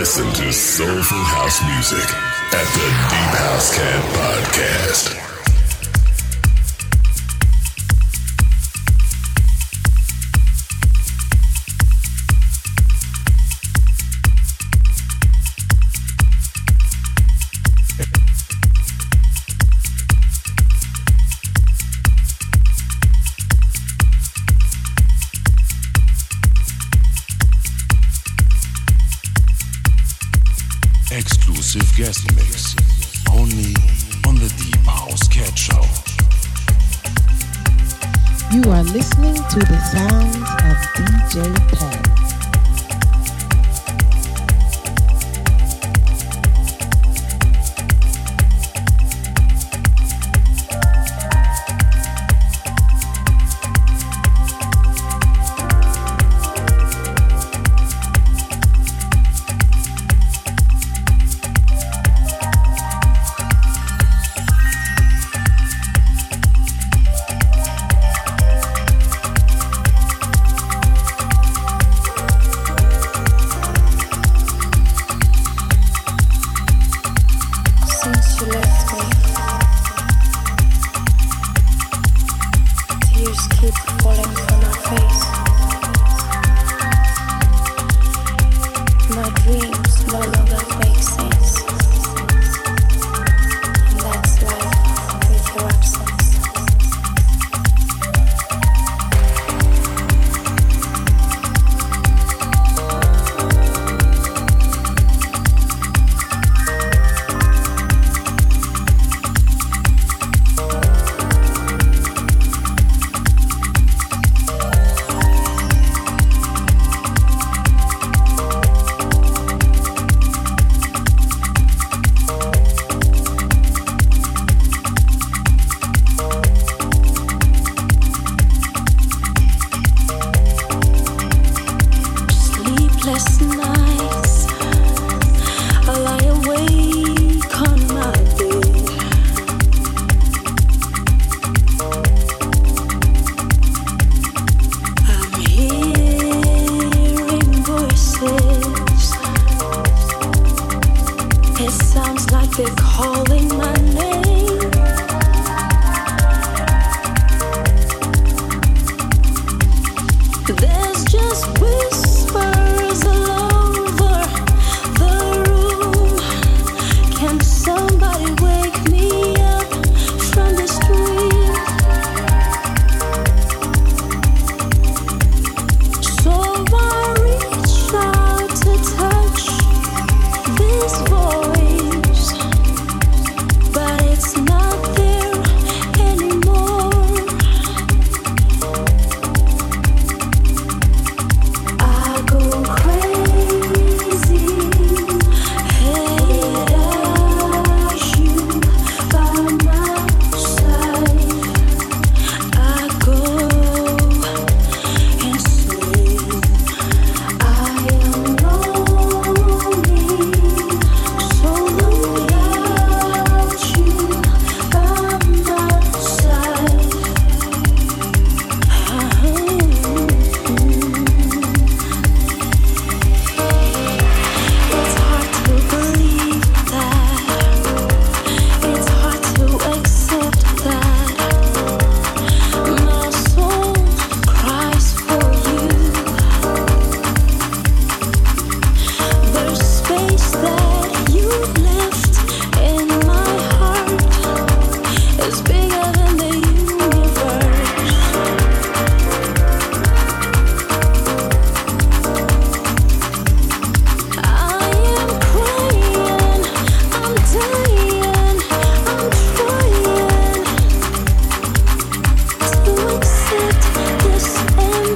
Listen to soulful house music at the Deep House Cat Podcast. Exclusive guest mix, only on the Deep House Cat Show. You are listening to the sounds of DJ Pat.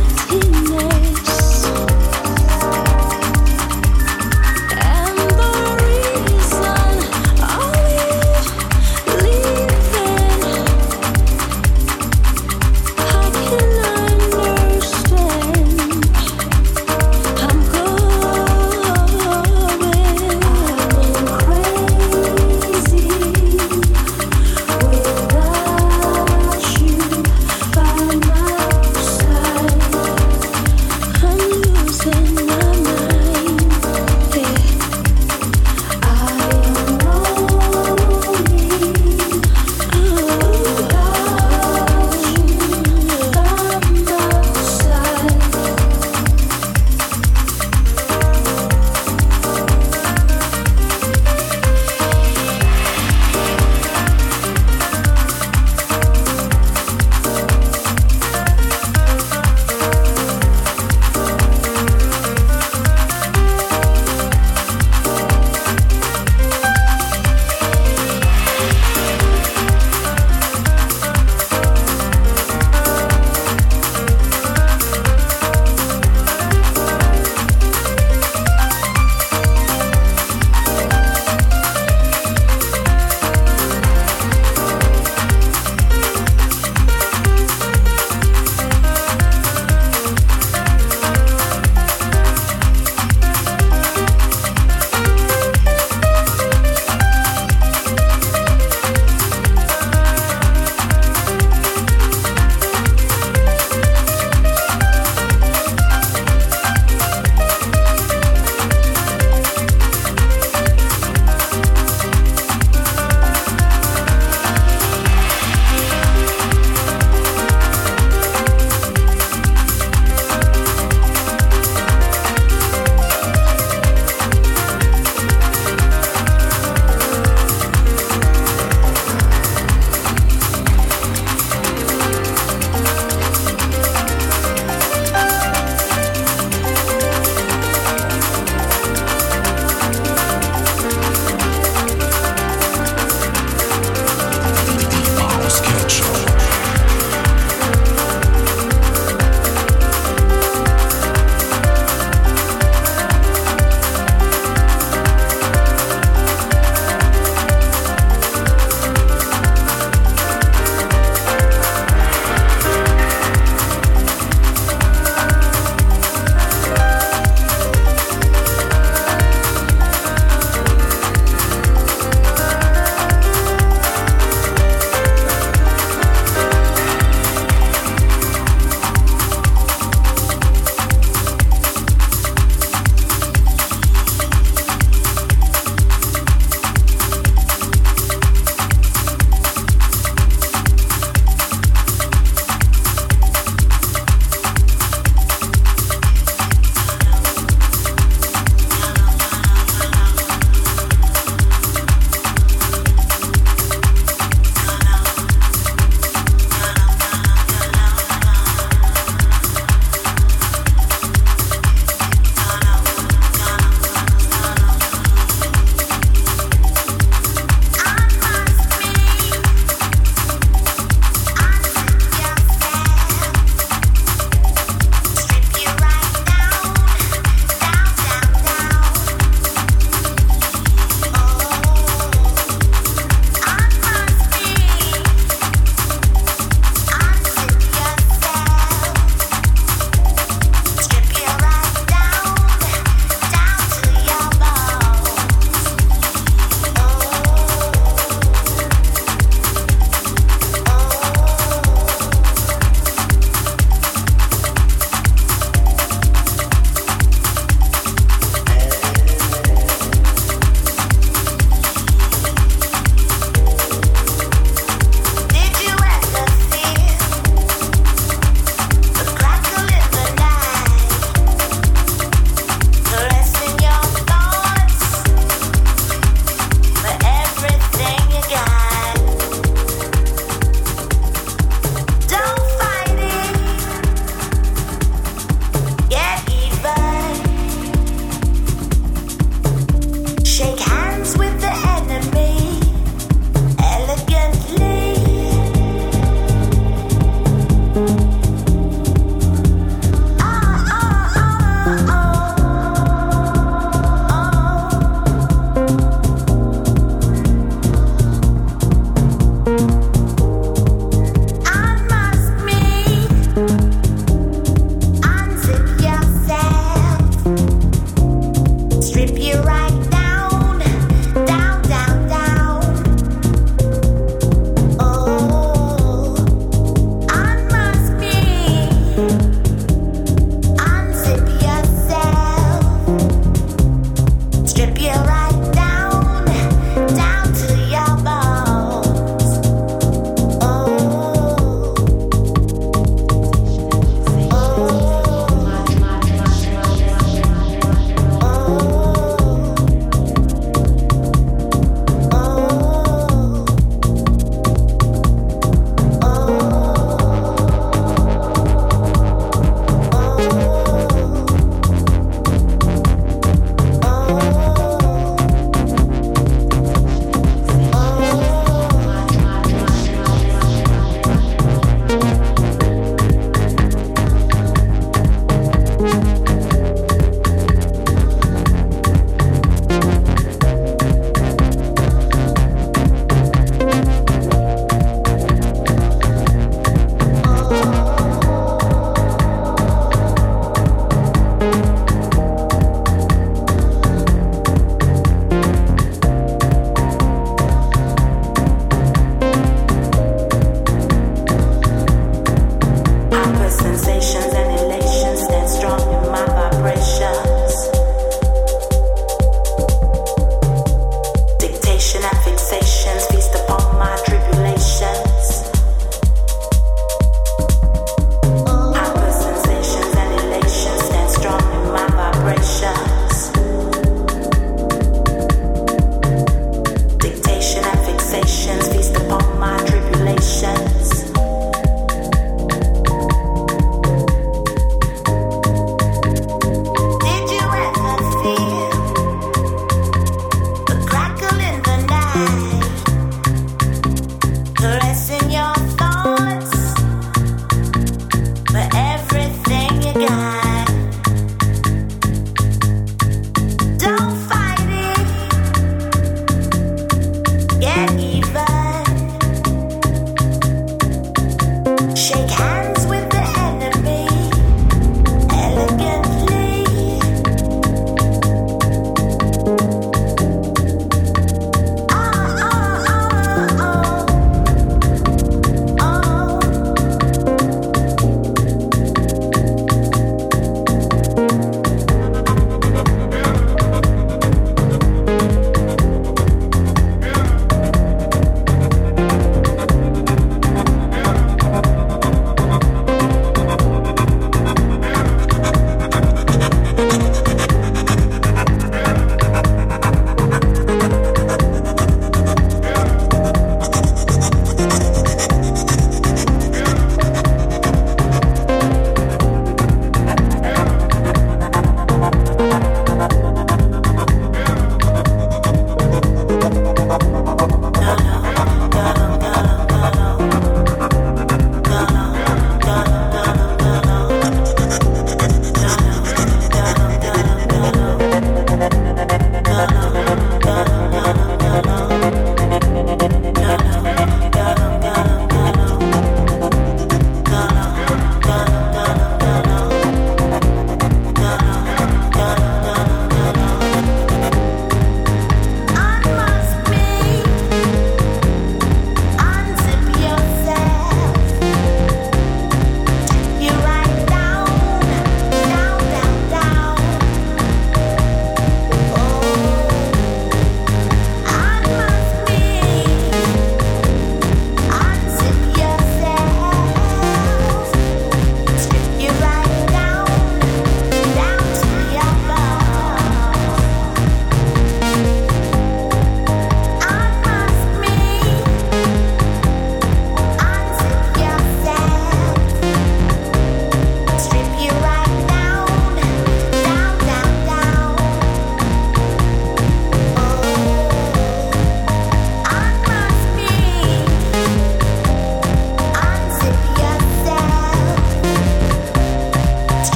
And the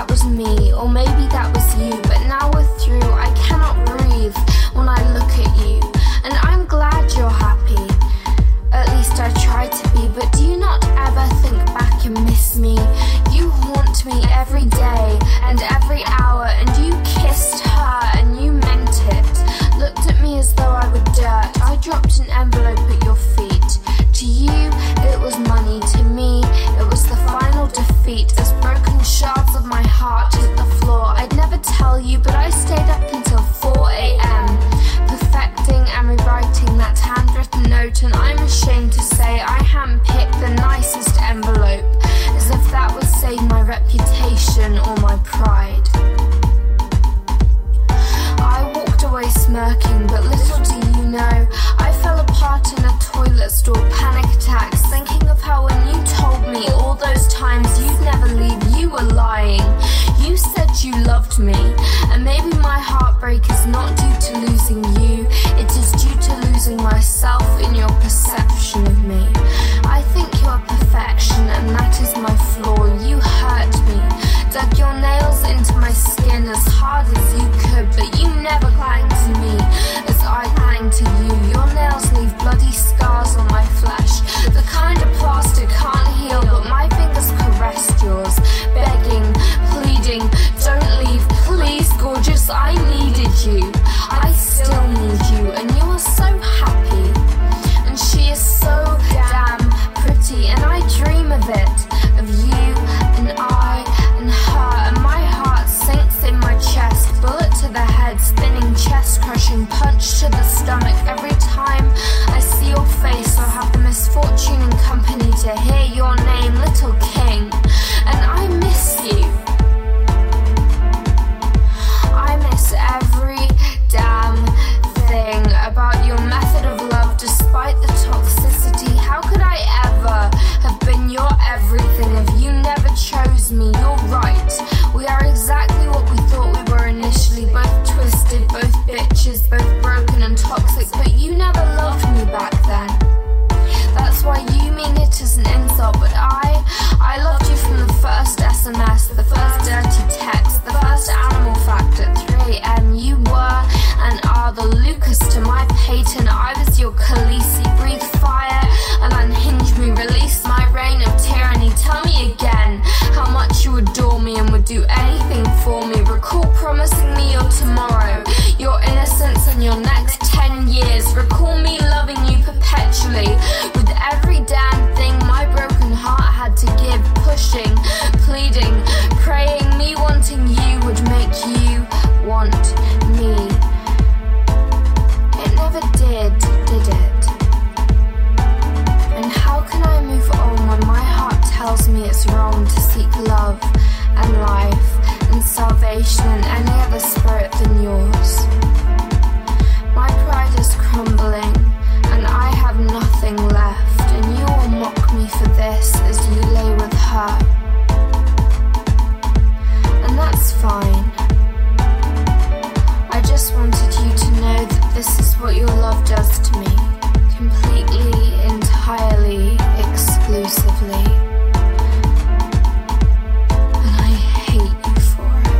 that was me, or maybe that was you, but now we're through. I cannot breathe when I look at you, and I'm glad you're happy. At least I try to be, but do you not ever think back and miss me? You haunt me every day and every hour, and you kissed her and you meant it. Looked at me as though I were dirt. I dropped an envelope at your feet. To you, it was money. To me, it was the final defeat, as broken shards of my heart hit the floor. I'd never tell you, but I stayed up until 4 a.m. perfecting and rewriting that handwritten note, and I'm ashamed to say I handpicked the nicest envelope, as if that would save my reputation or my pride. I walked away smirking, but little do you know, I fell apart in a toilet stall, panic attacks, thinking of how when you told me all those times you'd never leave, you were lying. You said you loved me, and maybe my heartbreak is not due to losing you, it is due to losing myself in your perception of me. I think you're perfection, and that is my flaw. You hurt me, dug your nails into my skin as hard as you could, but you never clung to me as I clung to you. Your nails leave bloody scars on my flesh, the kind of plaster can't heal, but my fingers caressed yours, begging, pleading, don't leave, please, gorgeous, I needed you. I still need you, and you are so happy, and she is so damn pretty, and I dream of it, of you and I and her, and my heart sinks in my chest, bullet to the head, spinning, chest crushing, punch to the stomach every time I see your face or have the misfortune and company to hear your name, little king, and I miss you. I miss every damn thing about your method of love, despite the toxicity. How could I ever have been your everything if you never chose me? You're right, we are exactly what we thought we were initially, both twisted, both bitches, both broken and toxic, but you never loved me back then. That's why you mean it as an insult, but I loved you from the first SMS, the first dirty text, the first animal fact at 3 a.m. You were and are the Lucas to my Peyton. I was your Khaleesi. Breathe fire and unhinge me, release my reign of tyranny. Tell me again how much you adore me and would do anything for me. Recall promising me your tomorrow, your innocence and your next 10 years. Recall me loving you perpetually with every damn thing my broken heart had to give, pushing, pleading, praying, me wanting you would make you want me. It never did it? And how can I move on when my heart tells me it's wrong to seek love and life and salvation in any other spirit than yours? My pride is crumbling, and I have nothing left, and you will mock me for this as you lay with her. And that's fine. I just wanted you to know that this is what your love does to me, completely, entirely, exclusively. And I hate you for it.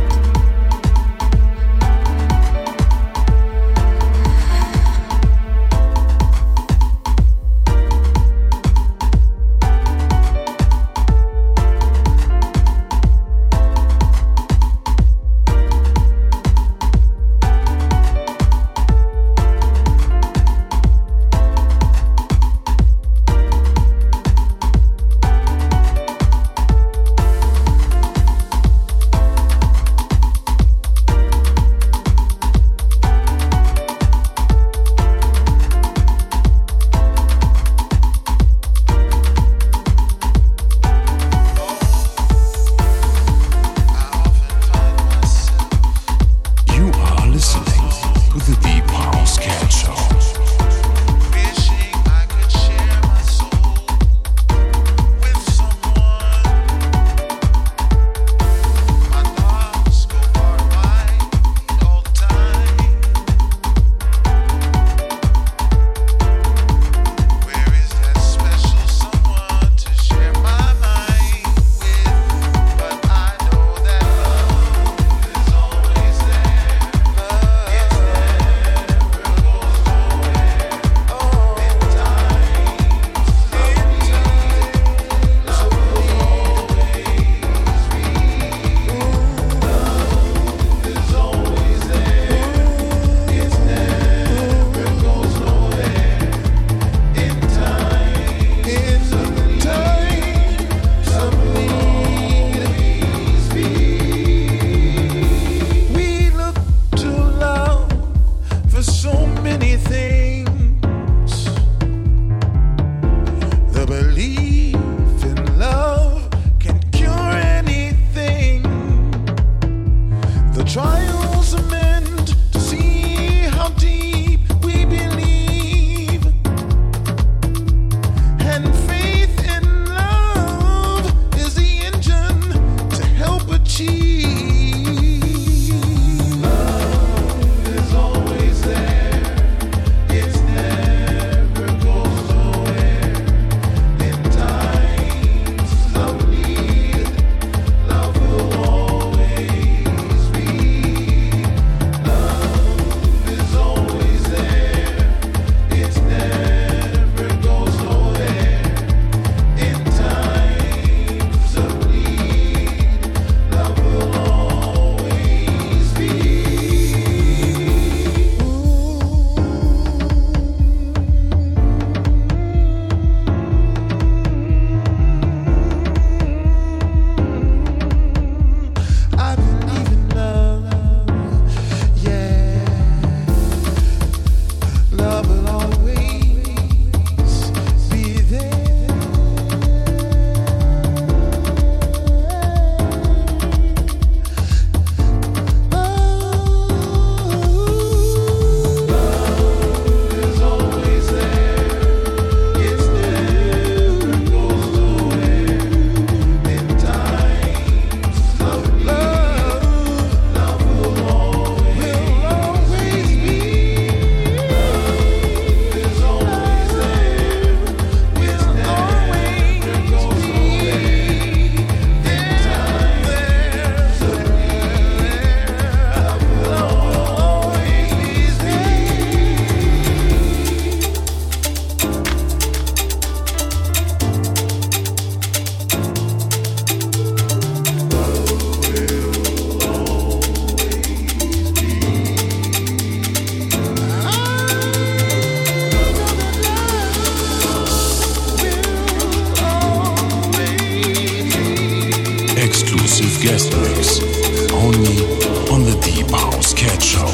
only on the Deep House Cat Show.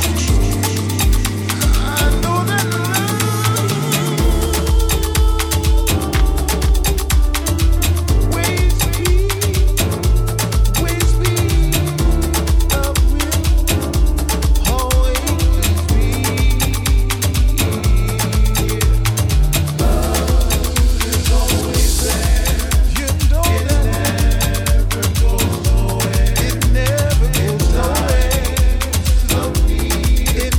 It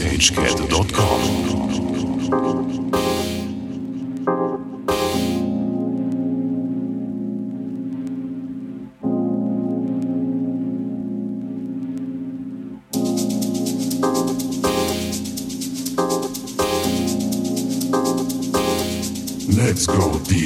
Let's go deep.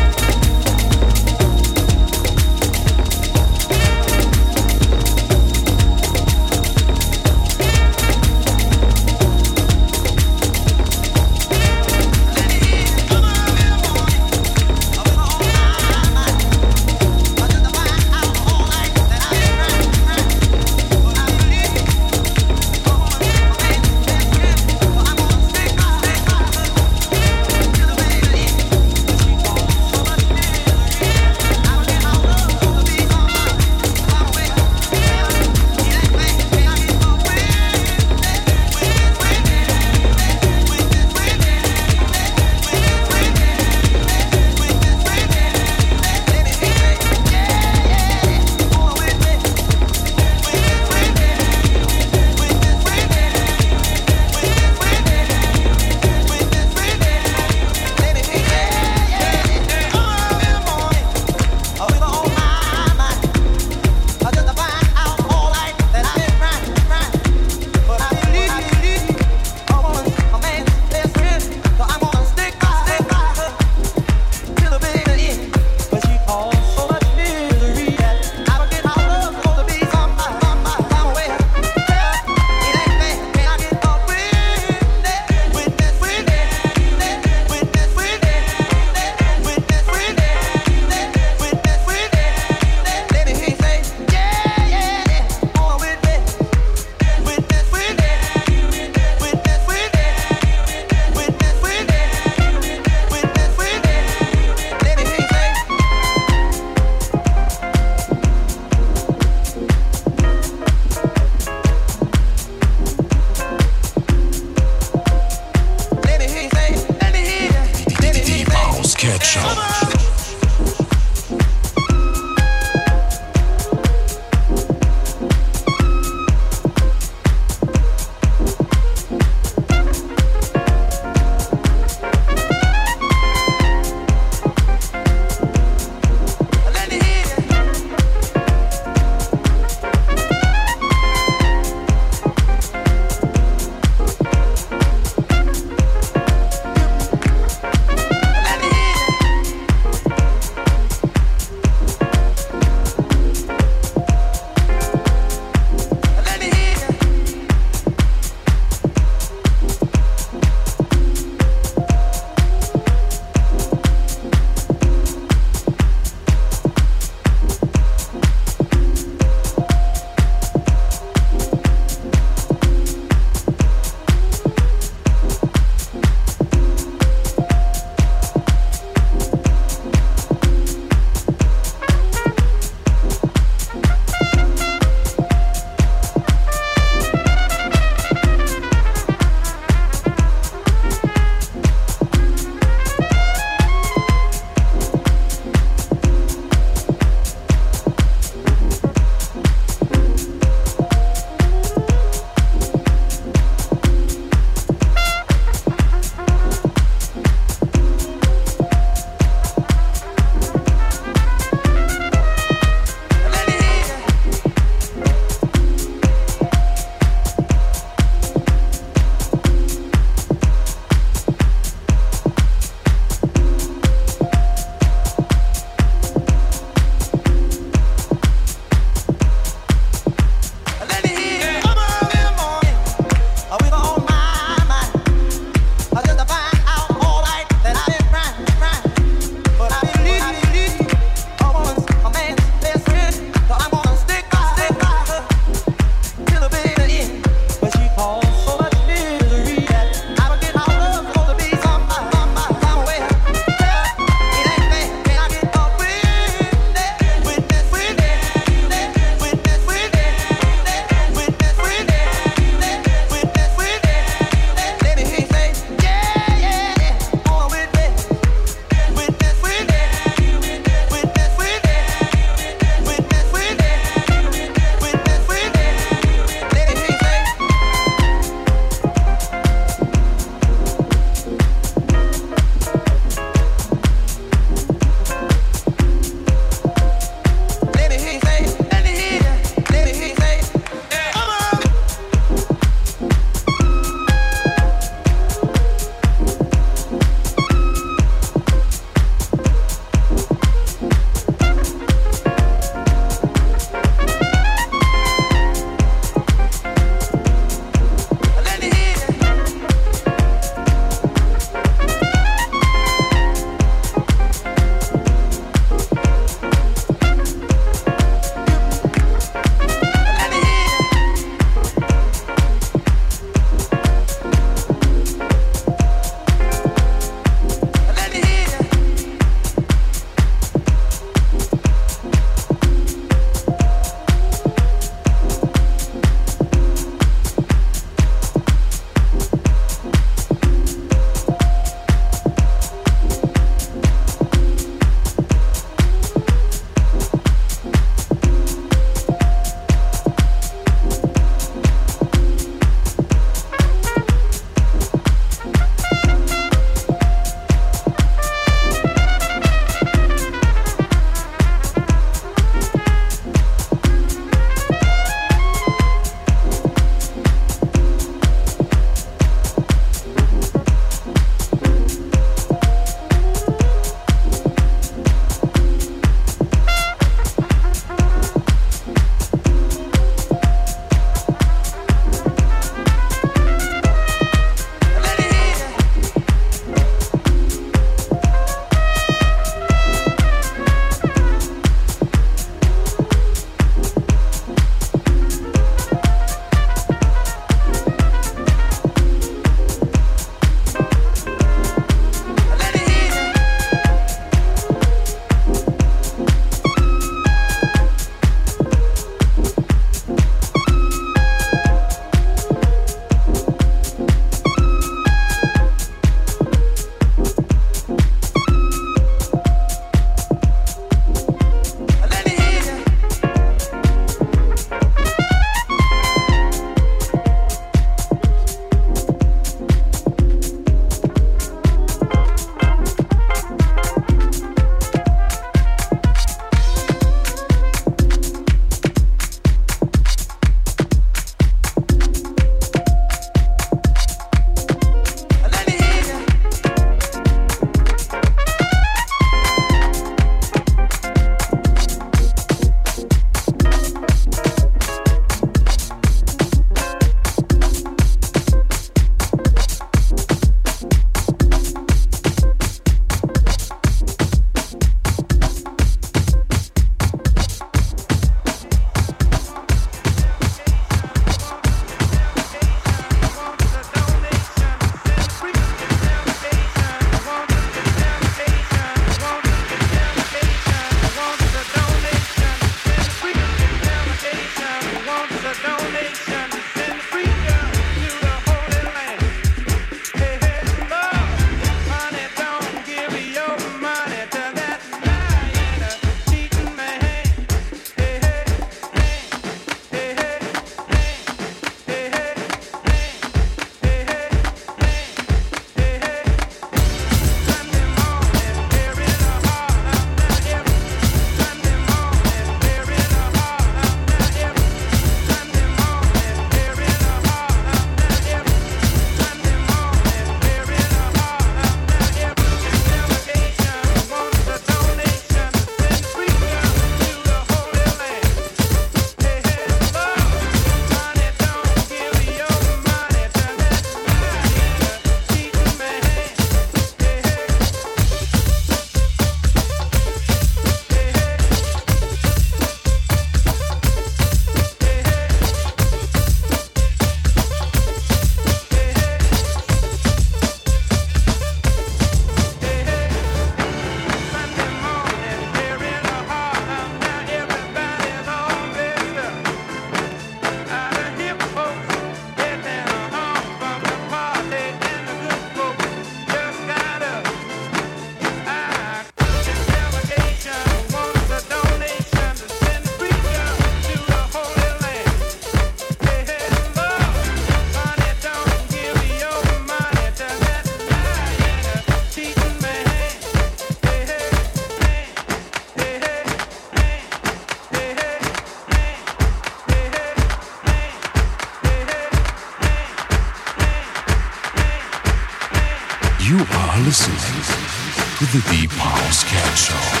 the Deep House Cat Show.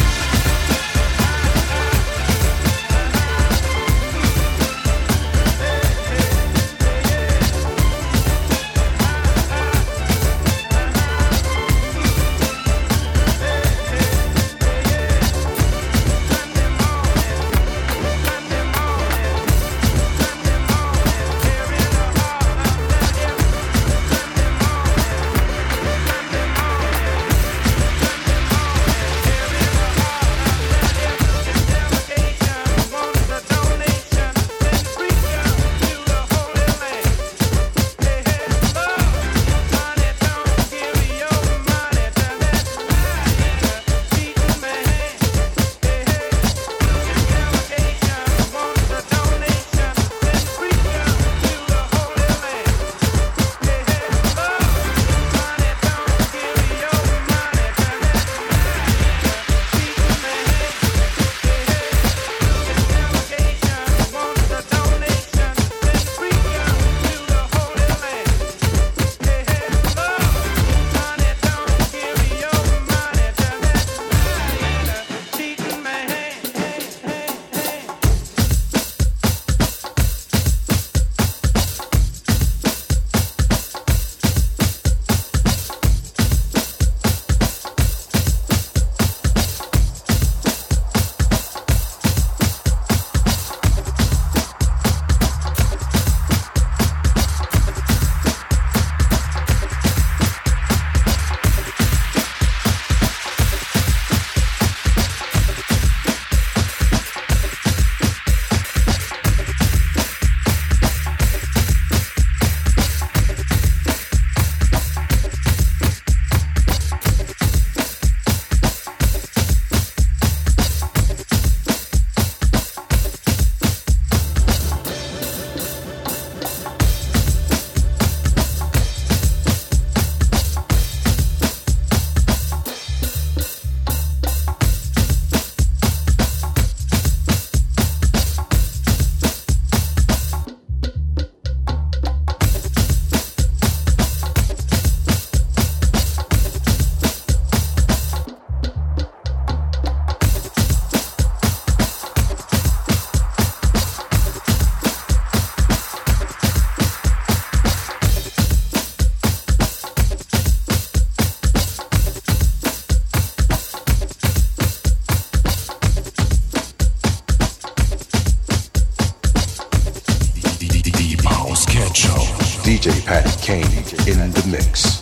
DJ Pat Kane in the mix.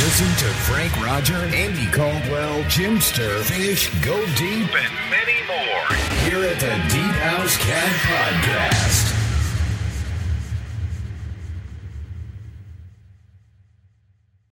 Listen to Frank Roger, Andy Caldwell, Jimster, Fish, Go Deep, and many more here at the Deep House Cat Podcast.